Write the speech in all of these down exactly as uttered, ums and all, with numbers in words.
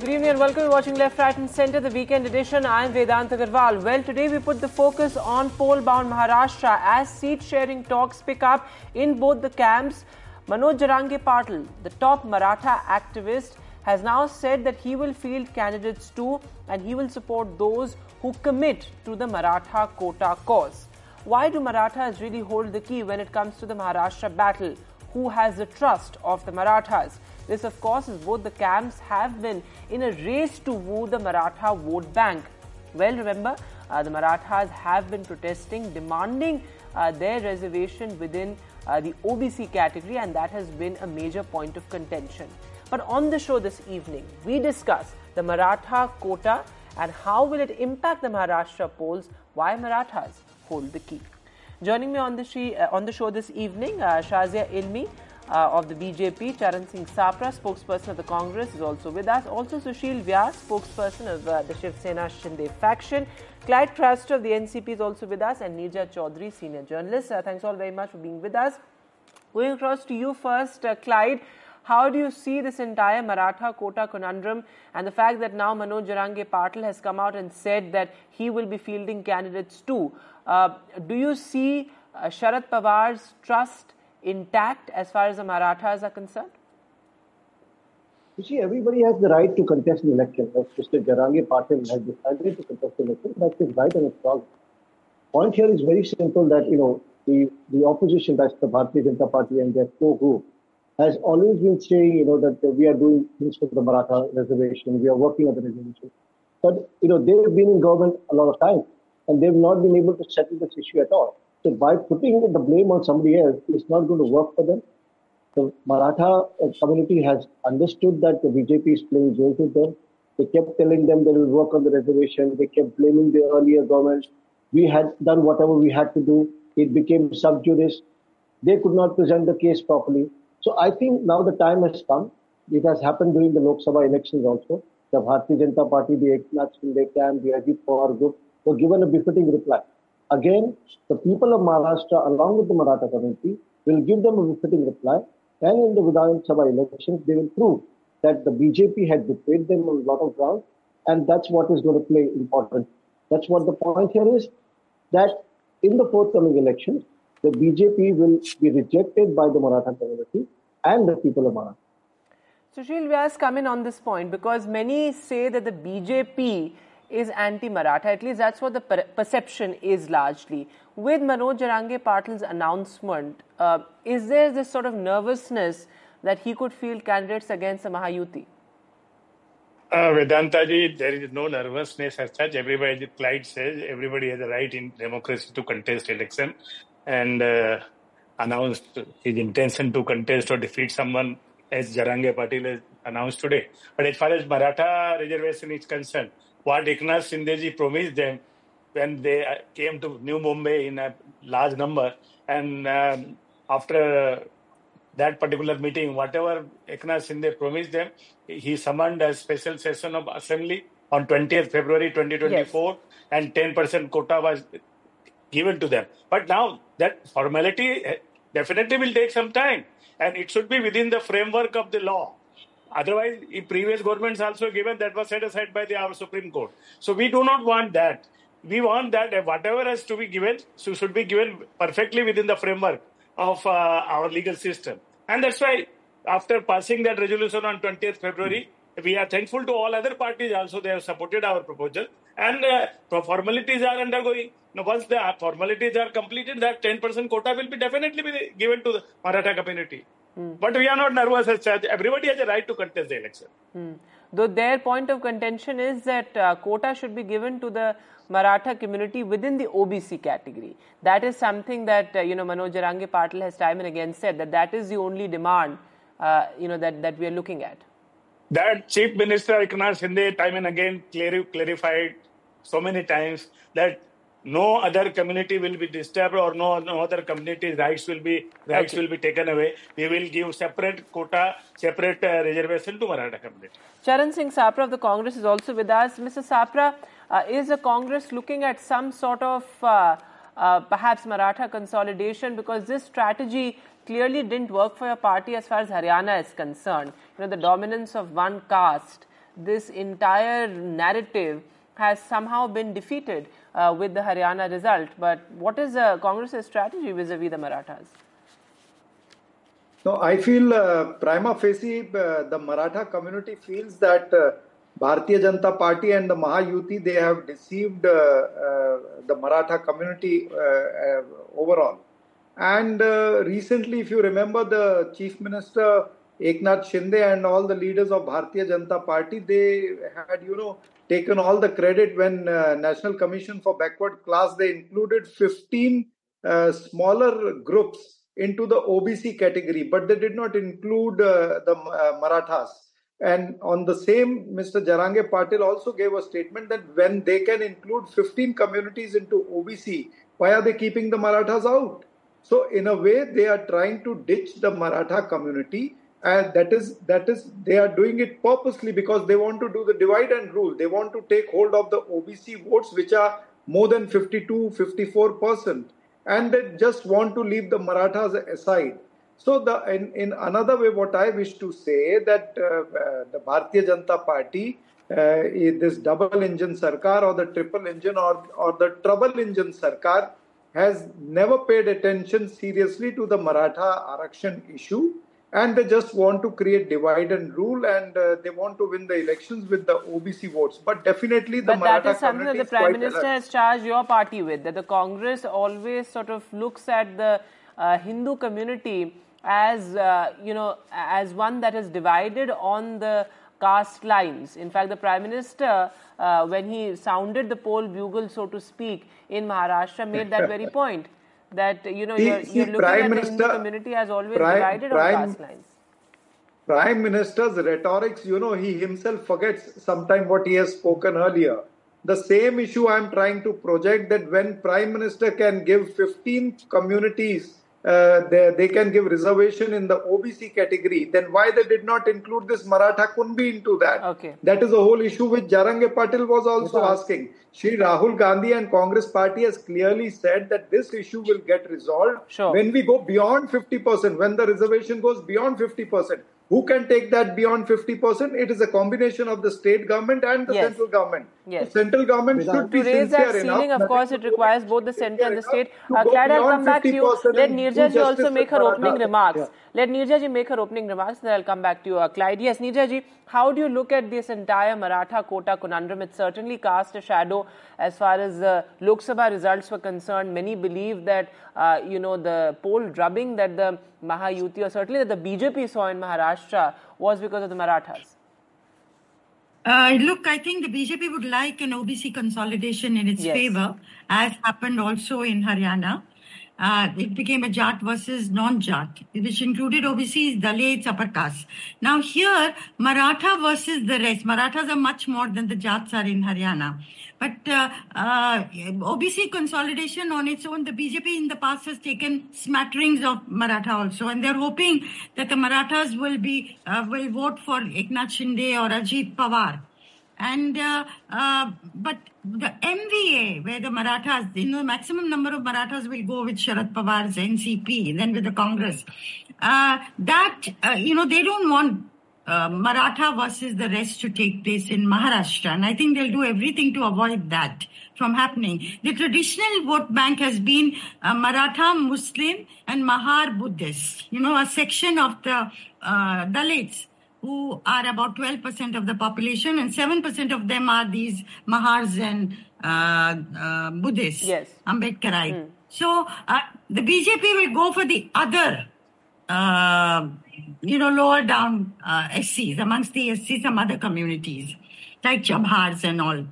Good evening and welcome to watching Left, Right and Centre, the weekend edition. I am Vedant Agarwal. Well, today we put the focus on poll-bound Maharashtra as seat-sharing talks pick up in both the camps. Manoj Jarange Patil, the top Maratha activist, has now said that he will field candidates too and he will support those who commit to the Maratha quota cause. Why do Marathas really hold the key when it comes to the Maharashtra battle? Who has the trust of the Marathas? This, of course, is both the camps have been in a race to woo the Maratha vote bank. Well, remember, uh, the Marathas have been protesting, demanding uh, their reservation within uh, the O B C category, and that has been a major point of contention. But on the show this evening, we discuss the Maratha quota and how will it impact the Maharashtra polls, why Marathas hold the key. Joining me on the, she, uh, on the show this evening, uh, Shazia Ilmi uh, of the B J P, Charan Singh Sapra, spokesperson of the Congress, is also with us. Also Sushil Vyas, spokesperson of uh, the Shiv Sena Shinde faction. Clyde Craster of the N C P is also with us, and Neerja Chaudhary, senior journalist. Uh, thanks all very much for being with us. Going across to you first, uh, Clyde. How do you see this entire Maratha quota conundrum and the fact that now Manoj Jarange Patil has come out and said that he will be fielding candidates too? Uh, do you see uh, Sharad Pawar's trust intact as far as the Marathas are concerned? You see, everybody has the right to contest the election. As Mister Jarange Patil has decided to contest the election, that's his right and his problem. Point here is very simple that, you know, the, the opposition, that's the Bharatiya Janata Party and their core group, has always been saying, you know, that we are doing things for the Maratha reservation, we are working on the reservation. But, you know, they've been in government a lot of time and they've not been able to settle this issue at all. So by putting the blame on somebody else, it's not going to work for them. The Maratha community has understood that the B J P is playing games with them. They kept telling them they will work on the reservation. They kept blaming the earlier government. We had done whatever we had to do. It became sub judice. They could not present the case properly. So I think now the time has come. It has happened during the Lok Sabha elections also. The Bharatiya Janata Party, the Eknath Shinde camp, the Ajit Pawar group were given a befitting reply. Again, the people of Maharashtra, along with the Maratha community, will give them a befitting reply. And in the Vidhan Sabha elections, they will prove that the B J P had betrayed them on a lot of ground. And that's what is going to play important. That's what the point here is, that in the forthcoming elections, the B J P will be rejected by the Maratha community and the people of Maratha. Sushil Vyas, come in on this point because many say that the B J P is anti-Maratha. At least that's what the per perception is largely. With Manoj Jarange Patil's announcement, uh, is there this sort of nervousness that he could field candidates against the Mahayuti? Uh, Vedanta ji, there is no nervousness as such. Everybody, Clyde says, everybody has a right in democracy to contest election and uh, announced his intention to contest or defeat someone as Jarange Patil has announced today. But as far as Maratha reservation is concerned, what Eknath Shinde ji promised them when they came to New Mumbai in a large number, and um, after that particular meeting, whatever Eknath Shinde promised them, he summoned a special session of assembly on twentieth February twenty twenty-four, yes. And ten percent quota was given to them. But now that formality definitely will take some time and it should be within the framework of the law. Otherwise, in previous governments also given, that was set aside by the our Supreme Court. So we do not want that. We want that whatever has to be given so should be given perfectly within the framework of uh, our legal system. And that's why after passing that resolution on twentieth February, we are thankful to all other parties also. They have supported our proposal and uh, formalities are undergoing. Now, once the formalities are completed, that ten percent quota will be definitely be given to the Maratha community. Hmm. But we are not nervous as such. Everybody has a right to contest the election. Hmm. Though their point of contention is that uh, quota should be given to the Maratha community within the O B C category. That is something that, uh, you know, Manoj Jarange Patil has time and again said that that is the only demand, uh, you know, that, that we are looking at. That Chief Minister Eknath Shinde time and again clar clarified so many times that no other community will be disturbed or no, no other community's rights will be rights okay. will be taken away. We will give separate quota, separate uh, reservation to Maratha community. Charan Singh Sapra of the Congress is also with us. Mister Sapra, uh, is the Congress looking at some sort of uh, uh, perhaps Maratha consolidation, because this strategy clearly didn't work for your party as far as Haryana is concerned? You know, the dominance of one caste this entire narrative has somehow been defeated uh, with the Haryana result. But what is uh, Congress's strategy vis-a-vis the Marathas? No, I feel uh, prima facie uh, the Maratha community feels that uh, Bharatiya Janata Party and the Mahayuti, they have deceived uh, uh, the Maratha community uh, uh, overall. And uh, recently, if you remember, the Chief Minister Eknath Shinde and all the leaders of Bharatiya Janata Party, they had, you know, taken all the credit when uh, National Commission for Backward Class, they included fifteen uh, smaller groups into the O B C category, but they did not include uh, the uh, Marathas. And on the same, Mister Jarange Patil also gave a statement that when they can include fifteen communities into O B C, why are they keeping the Marathas out? So in a way, they are trying to ditch the Maratha community, and that is that is they are doing it purposely because they want to do the divide and rule. They want to take hold of the O B C votes, which are more than fifty-two, fifty-four percent. And they just want to leave the Marathas aside. So the in, in another way, what I wish to say that uh, uh, the Bharatiya Janata Party, uh, this double engine sarkar or the triple engine or, or the trouble engine sarkar has never paid attention seriously to the Maratha Arakshan issue. And they just want to create divide and rule, and uh, they want to win the elections with the O B C votes. But definitely the but Maratha that is something that the Prime Minister alert. has charged your party with, that the Congress always sort of looks at the uh, Hindu community as, uh, you know, as one that is divided on the caste lines. In fact, the Prime Minister, uh, when he sounded the poll bugle, so to speak, in Maharashtra, made that very point. That, you know, see, you're, see, you're looking Prime at Minister, the Hindu community as always Prime, divided Prime, on caste lines. Prime Minister's rhetorics, you know, he himself forgets sometime what he has spoken earlier. The same issue I'm trying to project, that when Prime Minister can give fifteen communities, uh, they, they can give reservation in the O B C category, then why they did not include this Maratha Kunbi into that? Okay. That is the whole issue which Jarange Patil was also Yeah. asking. Shri Rahul Gandhi and Congress Party has clearly said that this issue will get resolved Sure. when we go beyond fifty percent, when the reservation goes beyond fifty percent. Who can take that beyond fifty percent? It is a combination of the state government and the Yes. central government. Yes. The central government Vedant, should be To raise that sincere ceiling, enough. of course, it requires both the centre and the state. Uh, Clyde, I'll come back to you. Let Neerja ji also make her opening remarks. Yeah. Let Neerja ji make her opening remarks, then I'll come back to you. Uh, Clyde, yes, Neerja ji, how do you look at this entire Maratha quota conundrum? It certainly cast a shadow as far as the Lok Sabha results were concerned. Many believe that, uh, you know, the poll drubbing that the Mahayuti, or certainly that the B J P saw in Maharashtra, was because of the Marathas. Uh, look, I think the B J P would like an O B C consolidation in its Yes. favor, as happened also in Haryana. Uh, it became a Jat versus non-Jat, which included O B Cs, Dalits, upper caste. Now here, Maratha versus the rest. Marathas are much more than the Jats are in Haryana. But uh, uh, O B C consolidation on its own, the B J P in the past has taken smatterings of Maratha also, and they're hoping that the Marathas will be uh, will vote for Eknath Shinde or Ajit Pawar. And uh, uh, but the M V A, where the Marathas, you know, maximum number of Marathas will go with Sharad Pawar's N C P, then with the Congress. Uh, that uh, you know, they don't want uh, Maratha versus the rest to take place in Maharashtra, and I think they'll do everything to avoid that from happening. The traditional vote bank has been uh, Maratha Muslim and Mahar Buddhist. You know, a section of the uh, Dalits, who are about twelve percent of the population, and seven percent of them are these Mahars and uh, uh, Buddhists, Yes. Ambedkarite. Mm. So uh, the B J P will go for the other, uh, you know, lower down uh, S Cs, amongst the S Cs, some other communities, like Chabhars and all.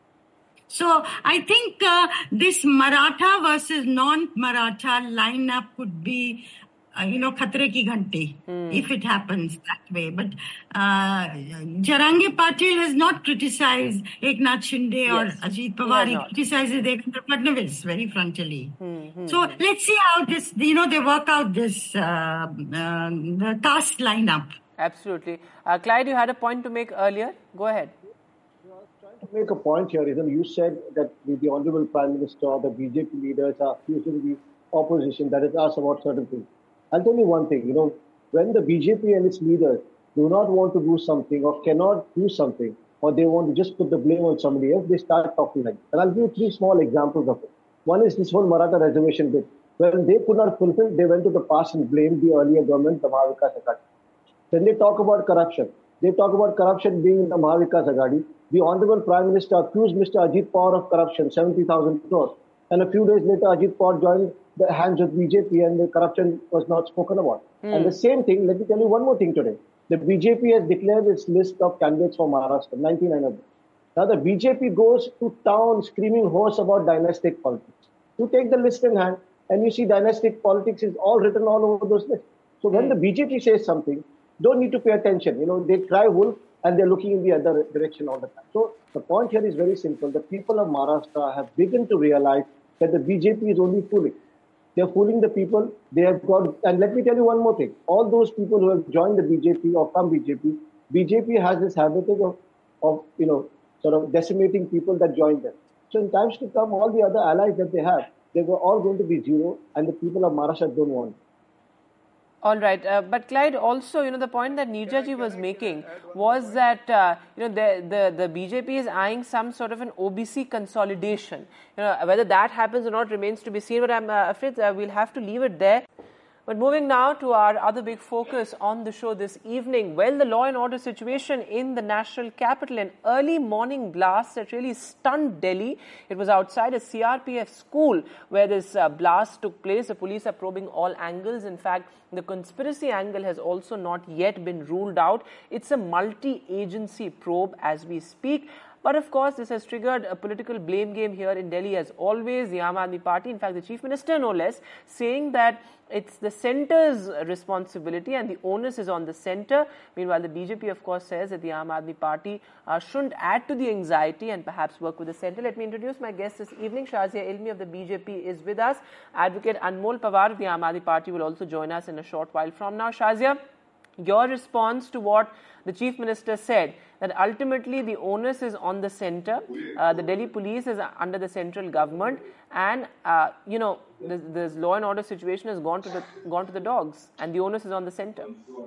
So I think uh, this Maratha versus non-Maratha lineup could be, uh, you know, khatre ki ghanti, mm. if it happens that way. But uh, Jarange Patil has not criticized Eknath Shinde yes. or Ajit Pawar. He, he criticizes Devendra Fadnavis very frontally. Mm-hmm. So let's see how this, you know, they work out this uh, uh, the caste lineup. Absolutely. Uh, Clyde, you had a point to make earlier. Go ahead. To make a point here, Isn't you said that the, the Honorable Prime Minister, the B J P leaders are accusing the opposition that is asked about certain things. I'll tell you one thing, you know, when the B J P and its leaders do not want to do something or cannot do something, or they want to just put the blame on somebody else, they start talking like that. And I'll give you three small examples of it. One is this whole Maratha reservation bit. When they could not fulfill, they went to the past and blamed the earlier government, the Maha Vikas Aghadi. Then they talk about corruption. They talk about corruption being in the Maha Vikas Aghadi. The Honorable Prime Minister accused Mister Ajit Pawar of corruption, seventy thousand crores. And a few days later, Ajit Pawar joined the hands of B J P and the corruption was not spoken about. Mm. And the same thing, let me tell you one more thing today. The B J P has declared its list of candidates for Maharashtra, ninety-nine of them. Now the B J P goes to town screaming hoarse about dynastic politics. You take the list in hand and you see dynastic politics is all written all over those lists. So when mm. the B J P says something, don't need to pay attention. You know, they cry wolf and they're looking in the other direction all the time. So the point here is very simple. The people of Maharashtra have begun to realize that the B J P is only fooling. They're fooling the people. They have got, and let me tell you one more thing. All those people who have joined the B J P or from B J P, B J P has this habit of, of, you know, sort of decimating people that join them. So in times to come, all the other allies that they have, they were all going to be zero, and the people of Maharashtra don't want it. All right, uh, but Clyde, also, you know, the point that Neerja ji was making was that, uh, you know, the, the, the B J P is eyeing some sort of an O B C consolidation. You know, whether that happens or not remains to be seen, but I'm uh, afraid uh, we'll have to leave it there. But moving now to our other big focus on the show this evening. Well, the law and order situation in the national capital, an early morning blast that really stunned Delhi. It was outside a C R P F school where this uh, blast took place. The police are probing all angles. In fact, the conspiracy angle has also not yet been ruled out. It's a multi-agency probe as we speak. But of course, this has triggered a political blame game here in Delhi as always. The Aam Aadmi Party, in fact, the Chief Minister no less, saying that it's the centre's responsibility and the onus is on the centre. Meanwhile, the B J P, of course, says that the Aam Aadmi Party uh, shouldn't add to the anxiety and perhaps work with the centre. Let me introduce my guest this evening. Shazia Ilmi of the B J P is with us. Advocate Anmol Pawar of the Aam Aadmi Party will also join us in a short while from now. Shazia, your response to what the Chief Minister said, that ultimately the onus is on the centre, uh, the Delhi police is under the central government, and uh, you know this, this law and order situation has gone to the gone to the dogs, and the onus is on the centre.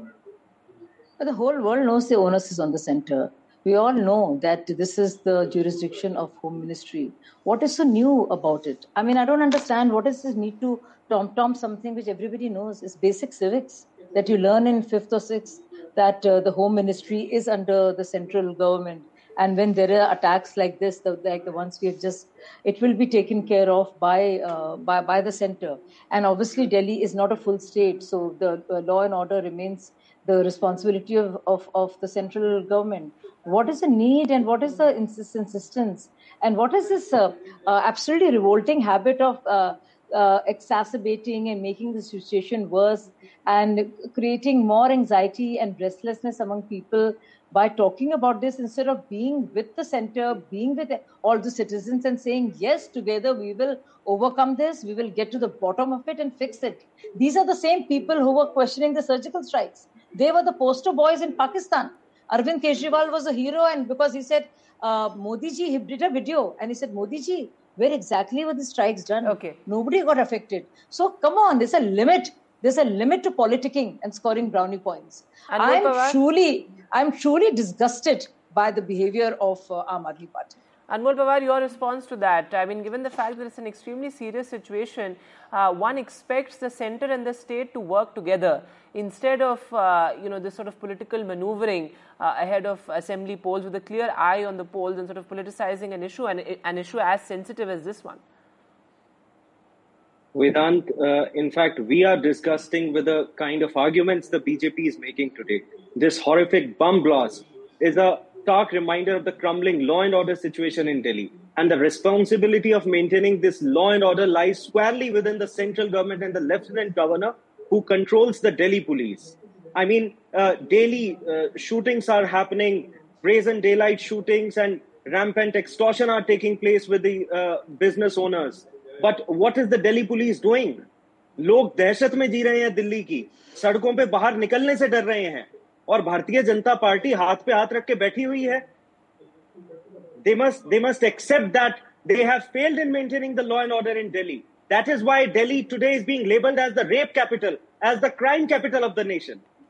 But the whole world knows the onus is on the centre. We all know that this is the jurisdiction of Home Ministry. What is so new about it? I mean, I don't understand what is this need to tom-tom something which everybody knows is basic civics that you learn in fifth or sixth, that uh, the Home Ministry is under the central government. And when there are attacks like this, the, like the ones we have just, it will be taken care of by, uh, by, by the centre. And obviously Delhi is not a full state, so the uh, law and order remains the responsibility of, of, of the central government. What is the need and what is the insist- insistence? And what is this uh, uh, absolutely revolting habit of uh, uh, exacerbating and making the situation worse and creating more anxiety and restlessness among people by talking about this instead of being with the centre, being with all the citizens and saying, yes, together we will overcome this, we will get to the bottom of it and fix it. These are the same people who were questioning the surgical strikes. They were the poster boys in Pakistan. Arvind Kejriwal was a hero, and because he said, uh, Modi ji, he did a video and he said, Modi ji, where exactly were the strikes done? Okay. Nobody got affected. So come on, there's a limit. There's a limit to politicking and scoring brownie points. And I'm Pawar? truly, I'm truly disgusted by the behavior of uh, Aam Aadmi Party. Anmol Pawar, your response to that? I mean, given the fact that it's an extremely serious situation, uh, one expects the centre and the state to work together instead of, uh, you know, this sort of political manoeuvring uh, ahead of assembly polls with a clear eye on the polls and sort of politicizing an issue, and an issue as sensitive as this one. Vedant, uh, in fact, we are disgusting with the kind of arguments the B J P is making today. This horrific bomb blast is a stark reminder of the crumbling law and order situation in Delhi. And the responsibility of maintaining this law and order lies squarely within the central government and the lieutenant governor who controls the Delhi police. I mean, uh, daily uh, shootings are happening, brazen daylight shootings and rampant extortion are taking place with the uh, business owners. But what is the Delhi police doing? लोग दहशत में जी रहे हैं दिल्ली की, सड़कों पे बाहर निकलने से डर रहे हैं, और भारतीय जनता पार्टी हाथ पे हाथ रख के बैठी हुई है. They must, they must accept that they have failed in maintaining the law and order in Delhi. That is why Delhi today is being labelled as the rape capital, as the crime capital of the nation.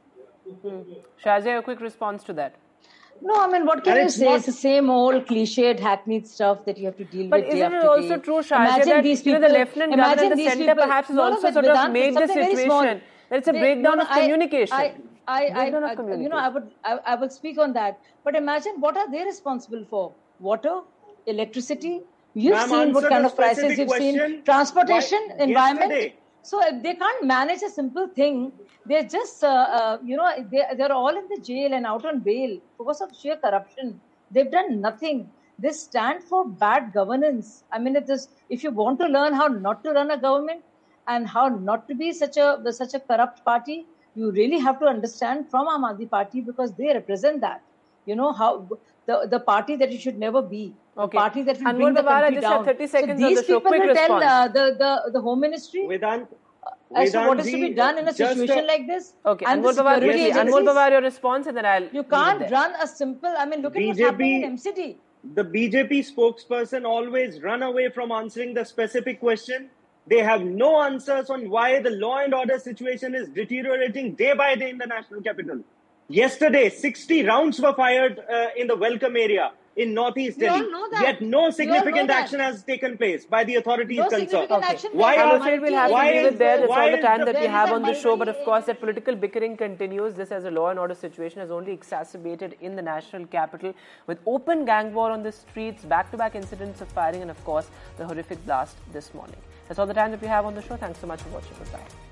Hmm. Shazia, a quick response to that. No, I mean, what can And you it's say? not- It's the same old cliched, hackneyed stuff that you have to deal But with day isn't it after also day. true, Shazia, Imagine that these you know, people, the Lieutenant Governor imagine and the these centre people, perhaps has no, no, also but sort of Vedant, made it's the something very small. situation that it's a They- breakdown no, no, of communication. I, I, I, Breakdown of I, I, you communication. know, I would, I, I will speak on that. But imagine what are they responsible for? Water, electricity. You've Ma'am, seen what answer kind the of prices specific you've question. seen. Transportation, Why- environment. yesterday- So if they can't manage a simple thing, they're just, uh, uh, you know, they, they're all in the jail and out on bail because of sheer corruption. They've done nothing. They stand for bad governance. I mean, if this, if you want to learn how not to run a government and how not to be such a such a corrupt party, you really have to understand from Aam Aadmi Party because they represent that. You know how the, the party that you should never be. Okay. The party that will Anmol bring the Pawar, I country just down. have thirty seconds so on these the show. people Quick will tell response. uh, the, the the Home Ministry Vedant, as to what is to Vedant be ji, done in a just situation a- like this. Okay, and Anmol the Pawar, security quickly. agencies. Anmol Pawar, your response, and then I'll. You leave it can't there. run a simple. I mean, look at what's B J P happening in M C D. The B J P spokesperson always run away from answering the specific question. They have no answers on why the law and order situation is deteriorating day by day in the national capital. Yesterday, sixty rounds were fired uh, in the Welcome area in northeast We all Delhi. know that. Yet no We all know significant that. action has taken place by the authorities No concerned. significant Okay. action. Why I'm are- afraid we'll have to why leave is it there. the- That's all the why time is that the- we there have is a on the show. But of multi- course, that political bickering continues. This, as a law and order situation, has only exacerbated in the national capital with open gang war on the streets, back-to-back incidents of firing, and of course, the horrific blast this morning. That's all the time that we have on the show. Thanks so much for watching. Goodbye.